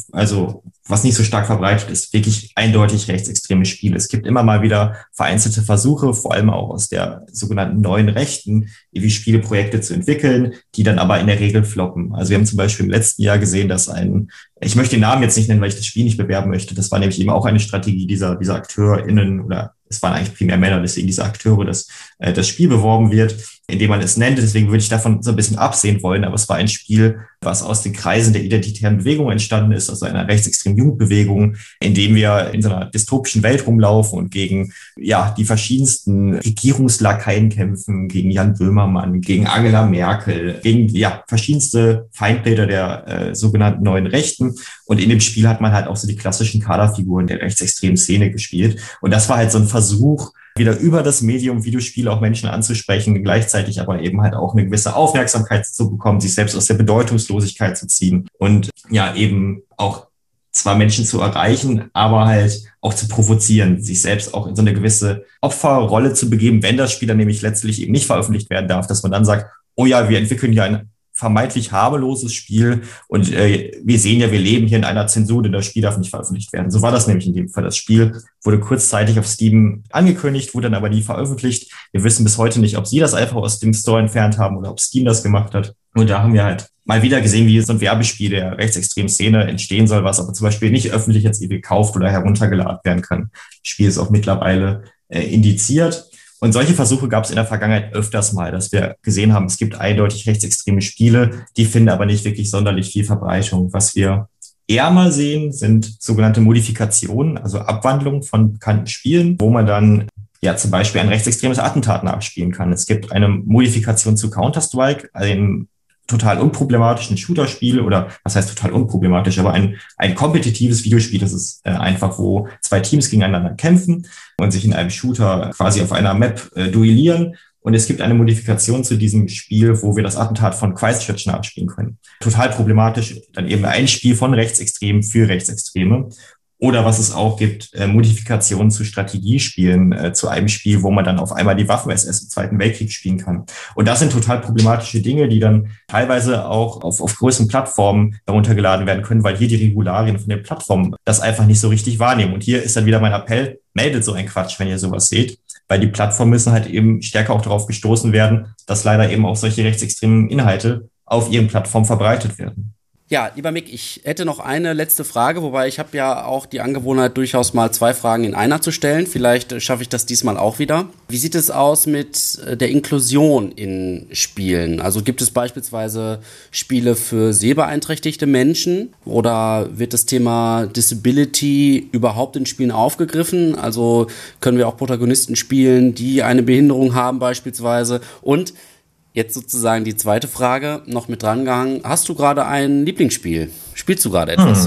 was nicht so stark verbreitet ist, wirklich eindeutig rechtsextreme Spiele. Es gibt immer mal wieder vereinzelte Versuche, vor allem auch aus der sogenannten neuen Rechten, irgendwie Spieleprojekte zu entwickeln, die dann aber in der Regel floppen. Also wir haben zum Beispiel im letzten Jahr gesehen, dass ich möchte den Namen jetzt nicht nennen, weil ich das Spiel nicht bewerben möchte. Das war nämlich eben auch eine Strategie dieser AkteurInnen, oder es waren eigentlich primär Männer, deswegen diese Akteure, dass das Spiel beworben wird, indem man es nennt. Deswegen würde ich davon so ein bisschen absehen wollen. Aber es war ein Spiel, was aus den Kreisen der identitären Bewegung entstanden ist, also einer rechtsextremen Jugendbewegung, in dem wir in so einer dystopischen Welt rumlaufen und gegen die verschiedensten Regierungslakaien kämpfen, gegen Jan Böhmermann, gegen Angela Merkel, gegen verschiedenste Feindbilder der sogenannten neuen Rechten. Und in dem Spiel hat man halt auch so die klassischen Kaderfiguren der rechtsextremen Szene gespielt. Und das war halt so ein Versuch, wieder über das Medium Videospiele auch Menschen anzusprechen, gleichzeitig aber eben halt auch eine gewisse Aufmerksamkeit zu bekommen, sich selbst aus der Bedeutungslosigkeit zu ziehen und eben auch zwar Menschen zu erreichen, aber halt auch zu provozieren, sich selbst auch in so eine gewisse Opferrolle zu begeben, wenn das Spiel dann nämlich letztlich eben nicht veröffentlicht werden darf, dass man dann sagt, oh ja, wir entwickeln ja ein vermeintlich harmloses Spiel und wir sehen ja, wir leben hier in einer Zensur, denn das Spiel darf nicht veröffentlicht werden. So war das nämlich in dem Fall. Das Spiel wurde kurzzeitig auf Steam angekündigt, wurde dann aber nie veröffentlicht. Wir wissen bis heute nicht, ob sie das einfach aus dem Store entfernt haben oder ob Steam das gemacht hat. Und da haben wir halt mal wieder gesehen, wie so ein Werbespiel der rechtsextremen Szene entstehen soll, was aber zum Beispiel nicht öffentlich jetzt gekauft oder heruntergeladen werden kann. Das Spiel ist auch mittlerweile indiziert. Und solche Versuche gab es in der Vergangenheit öfters mal, dass wir gesehen haben, es gibt eindeutig rechtsextreme Spiele, die finden aber nicht wirklich sonderlich viel Verbreitung. Was wir eher mal sehen, sind sogenannte Modifikationen, also Abwandlungen von bekannten Spielen, wo man dann ja zum Beispiel ein rechtsextremes Attentat nachspielen kann. Es gibt eine Modifikation zu Counter-Strike, einem total unproblematischen Shooter-Spiel oder was heißt total unproblematisch, aber ein kompetitives Videospiel. Das ist einfach, wo zwei Teams gegeneinander kämpfen und sich in einem Shooter quasi auf einer Map duellieren. Und es gibt eine Modifikation zu diesem Spiel, wo wir das Attentat von Christchurch nachspielen können. Total problematisch, dann eben ein Spiel von Rechtsextremen für Rechtsextreme. Oder was es auch gibt, Modifikationen zu Strategiespielen, zu einem Spiel, wo man dann auf einmal die Waffen-SS im Zweiten Weltkrieg spielen kann. Und das sind total problematische Dinge, die dann teilweise auch auf größeren Plattformen heruntergeladen werden können, weil hier die Regularien von den Plattformen das einfach nicht so richtig wahrnehmen. Und hier ist dann wieder mein Appell, meldet so ein Quatsch, wenn ihr sowas seht, weil die Plattformen müssen halt eben stärker auch darauf gestoßen werden, dass leider eben auch solche rechtsextremen Inhalte auf ihren Plattformen verbreitet werden. Ja, lieber Mick, ich hätte noch eine letzte Frage, wobei ich habe ja auch die Angewohnheit, durchaus mal 2 Fragen in einer zu stellen. Vielleicht schaffe ich das diesmal auch wieder. Wie sieht es aus mit der Inklusion in Spielen? Also gibt es beispielsweise Spiele für sehbeeinträchtigte Menschen oder wird das Thema Disability überhaupt in Spielen aufgegriffen? Also können wir auch Protagonisten spielen, die eine Behinderung haben beispielsweise? Und jetzt sozusagen die zweite Frage noch mit drangehangen. Hast du gerade ein Lieblingsspiel? Spielst du gerade etwas?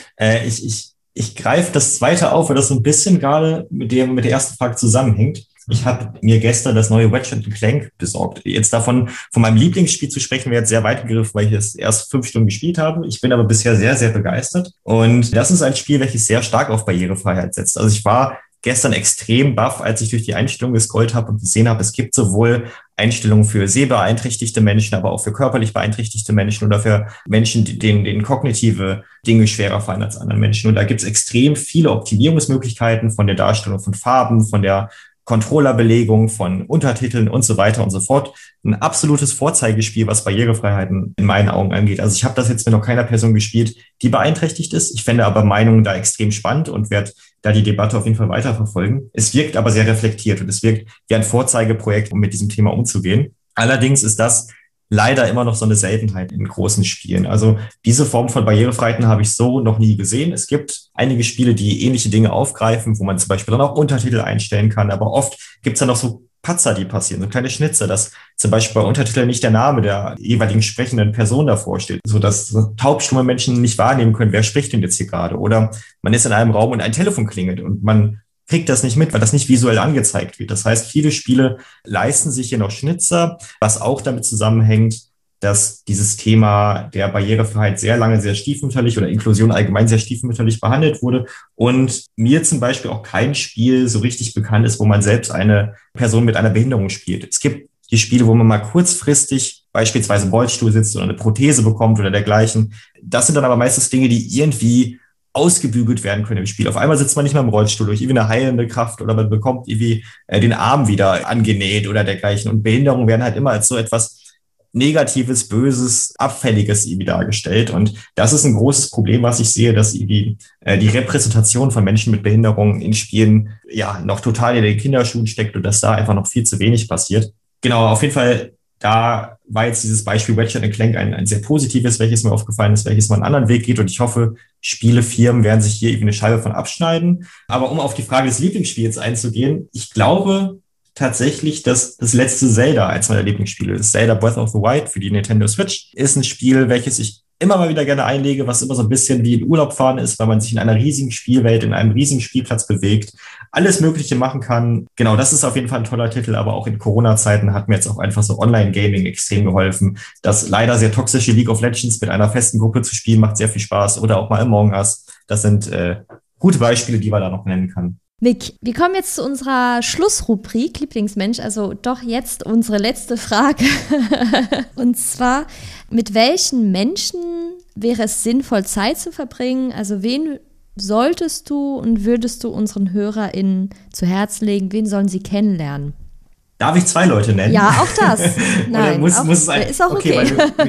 Ich greife das zweite auf, weil das so ein bisschen gerade mit der ersten Frage zusammenhängt. Ich habe mir gestern das neue Ratchet & Clank besorgt. Jetzt von meinem Lieblingsspiel zu sprechen, wäre jetzt sehr weit gegriffen, weil ich es erst 5 Stunden gespielt habe. Ich bin aber bisher sehr, sehr begeistert. Und das ist ein Spiel, welches sehr stark auf Barrierefreiheit setzt. Also ich war gestern extrem baff, als ich durch die Einstellungen gescrollt habe und gesehen habe, es gibt sowohl Einstellungen für sehbeeinträchtigte Menschen, aber auch für körperlich beeinträchtigte Menschen oder für Menschen, denen kognitive Dinge schwerer fallen als anderen Menschen. Und da gibt es extrem viele Optimierungsmöglichkeiten von der Darstellung von Farben, von der Controllerbelegung, von Untertiteln und so weiter und so fort. Ein absolutes Vorzeigespiel, was Barrierefreiheiten in meinen Augen angeht. Also ich habe das jetzt mit noch keiner Person gespielt, die beeinträchtigt ist. Ich fände aber Meinungen da extrem spannend und werde da die Debatte auf jeden Fall weiterverfolgen. Es wirkt aber sehr reflektiert und es wirkt wie ein Vorzeigeprojekt, um mit diesem Thema umzugehen. Allerdings ist das leider immer noch so eine Seltenheit in großen Spielen. Also diese Form von Barrierefreiheiten habe ich so noch nie gesehen. Es gibt einige Spiele, die ähnliche Dinge aufgreifen, wo man zum Beispiel dann auch Untertitel einstellen kann. Aber oft gibt es dann noch so Patzer, die passieren, so kleine Schnitzer, dass zum Beispiel bei Untertiteln nicht der Name der jeweiligen sprechenden Person davor steht, sodass taubstumme Menschen nicht wahrnehmen können, wer spricht denn jetzt hier gerade. Oder man ist in einem Raum und ein Telefon klingelt und man kriegt das nicht mit, weil das nicht visuell angezeigt wird. Das heißt, viele Spiele leisten sich hier noch Schnitzer, was auch damit zusammenhängt, dass dieses Thema der Barrierefreiheit sehr lange sehr stiefmütterlich oder Inklusion allgemein sehr stiefmütterlich behandelt wurde und mir zum Beispiel auch kein Spiel so richtig bekannt ist, wo man selbst eine Person mit einer Behinderung spielt. Es gibt die Spiele, wo man mal kurzfristig beispielsweise im Rollstuhl sitzt oder eine Prothese bekommt oder dergleichen. Das sind dann aber meistens Dinge, die irgendwie ausgebügelt werden können im Spiel. Auf einmal sitzt man nicht mehr im Rollstuhl durch irgendwie eine heilende Kraft oder man bekommt irgendwie den Arm wieder angenäht oder dergleichen. Und Behinderungen werden halt immer als so etwas Negatives, Böses, Abfälliges irgendwie dargestellt. Und das ist ein großes Problem, was ich sehe, dass irgendwie die Repräsentation von Menschen mit Behinderungen in Spielen ja noch total in den Kinderschuhen steckt und dass da einfach noch viel zu wenig passiert. Genau, auf jeden Fall, da war jetzt dieses Beispiel Ratchet & Clank ein sehr positives, welches mir aufgefallen ist, welches mal einen anderen Weg geht. Und ich hoffe, Spielefirmen werden sich hier irgendwie eine Scheibe von abschneiden. Aber um auf die Frage des Lieblingsspiels einzugehen, ich glaube tatsächlich, dass das letzte Zelda eins meiner Lieblingsspiele ist. Zelda Breath of the Wild für die Nintendo Switch ist ein Spiel, welches ich immer mal wieder gerne einlege, was immer so ein bisschen wie in Urlaub fahren ist, weil man sich in einer riesigen Spielwelt, in einem riesigen Spielplatz bewegt, alles Mögliche machen kann. Genau, das ist auf jeden Fall ein toller Titel, aber auch in Corona-Zeiten hat mir jetzt auch einfach so Online-Gaming extrem geholfen. Das leider sehr toxische League of Legends mit einer festen Gruppe zu spielen, macht sehr viel Spaß. Oder auch mal Among Us. Das sind gute Beispiele, die man da noch nennen kann. Mick, wir kommen jetzt zu unserer Schlussrubrik Lieblingsmensch, also doch jetzt unsere letzte Frage. Und zwar, mit welchen Menschen wäre es sinnvoll, Zeit zu verbringen? Also wen solltest du und würdest du unseren HörerInnen zu Herz legen? Wen sollen sie kennenlernen? Darf ich 2 Leute nennen? Ja, auch das. Nein, muss es ist auch okay.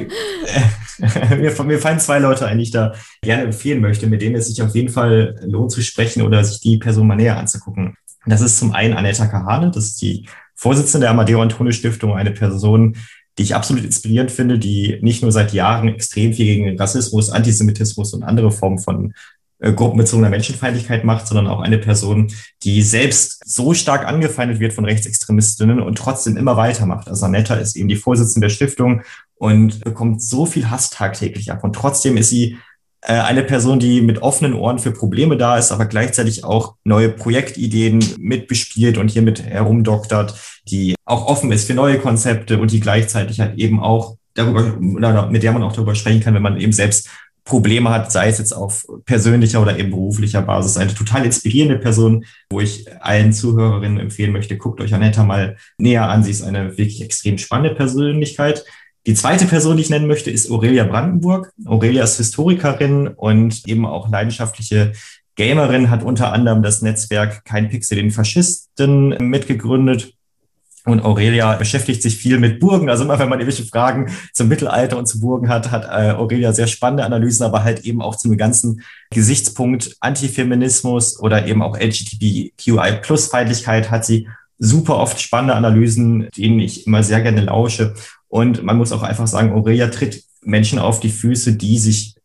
Mir fallen 2 Leute ein, die ich da gerne empfehlen möchte, mit denen es sich auf jeden Fall lohnt zu sprechen oder sich die Person mal näher anzugucken. Das ist zum einen Annetta Kahane, das ist die Vorsitzende der Amadeo Antonio Stiftung, eine Person, die ich absolut inspirierend finde, die nicht nur seit Jahren extrem viel gegen Rassismus, Antisemitismus und andere Formen von gruppenbezogener Menschenfeindlichkeit macht, sondern auch eine Person, die selbst so stark angefeindet wird von Rechtsextremistinnen und trotzdem immer weitermacht. Also Annetta ist eben die Vorsitzende der Stiftung und bekommt so viel Hass tagtäglich ab. Und trotzdem ist sie eine Person, die mit offenen Ohren für Probleme da ist, aber gleichzeitig auch neue Projektideen mitbespielt und hiermit herumdoktert, die auch offen ist für neue Konzepte und die gleichzeitig halt eben auch mit der man auch darüber sprechen kann, wenn man eben selbst Probleme hat, sei es jetzt auf persönlicher oder eben beruflicher Basis. Eine total inspirierende Person, wo ich allen Zuhörerinnen empfehlen möchte, guckt euch Annetta mal näher an. Sie ist eine wirklich extrem spannende Persönlichkeit. Die zweite Person, die ich nennen möchte, ist Aurelia Brandenburg. Aurelia ist Historikerin und eben auch leidenschaftliche Gamerin, hat unter anderem das Netzwerk Kein Pixel den Faschisten mitgegründet. Und Aurelia beschäftigt sich viel mit Burgen. Also immer, wenn man irgendwelche Fragen zum Mittelalter und zu Burgen hat Aurelia sehr spannende Analysen, aber halt eben auch zum ganzen Gesichtspunkt Antifeminismus oder eben auch LGBTQI+-Feindlichkeit hat sie super oft spannende Analysen, denen ich immer sehr gerne lausche. Und man muss auch einfach sagen, Aurelia tritt Menschen auf die Füße, die sich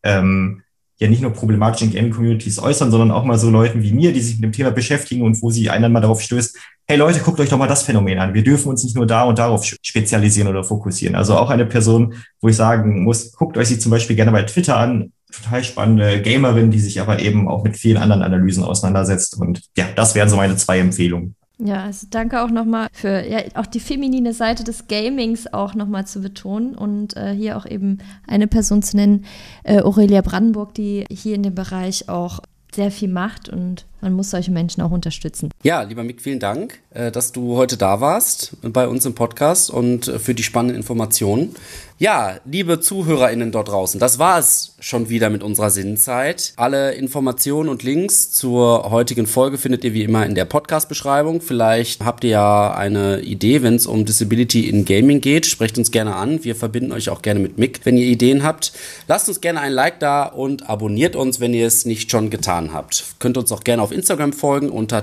ja nicht nur problematisch in Gaming-Communities äußern, sondern auch mal so Leuten wie mir, die sich mit dem Thema beschäftigen und wo sie einen mal darauf stößt, hey Leute, guckt euch doch mal das Phänomen an. Wir dürfen uns nicht nur da und darauf spezialisieren oder fokussieren. Also auch eine Person, wo ich sagen muss, guckt euch sie zum Beispiel gerne bei Twitter an. Total spannende Gamerin, die sich aber eben auch mit vielen anderen Analysen auseinandersetzt. Und ja, das wären so meine 2 Empfehlungen. Ja, also danke auch nochmal für auch die feminine Seite des Gamings auch nochmal zu betonen und hier auch eben eine Person zu nennen, Aurelia Brandenburg, die hier in dem Bereich auch sehr viel macht und man muss solche Menschen auch unterstützen. Ja, lieber Mick, vielen Dank, dass du heute da warst bei uns im Podcast und für die spannenden Informationen. Ja, liebe ZuhörerInnen dort draußen, das war es schon wieder mit unserer Sinnzeit. Alle Informationen und Links zur heutigen Folge findet ihr wie immer in der Podcast-Beschreibung. Vielleicht habt ihr ja eine Idee, wenn es um Disability in Gaming geht. Sprecht uns gerne an. Wir verbinden euch auch gerne mit Mick, wenn ihr Ideen habt. Lasst uns gerne ein Like da und abonniert uns, wenn ihr es nicht schon getan habt. Könnt uns auch gerne auf Instagram folgen unter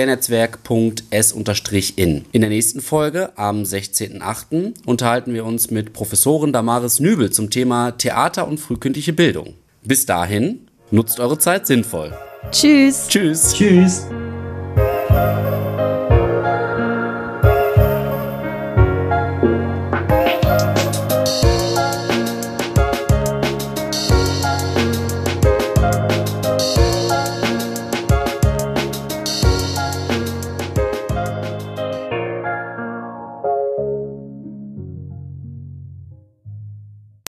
transfernetzwerk.s_in. In der nächsten Folge am 16.08. unterhalten wir uns mit Professorin Damaris Nübel zum Thema Theater und frühkindliche Bildung. Bis dahin, nutzt eure Zeit sinnvoll. Tschüss. Tschüss. Tschüss.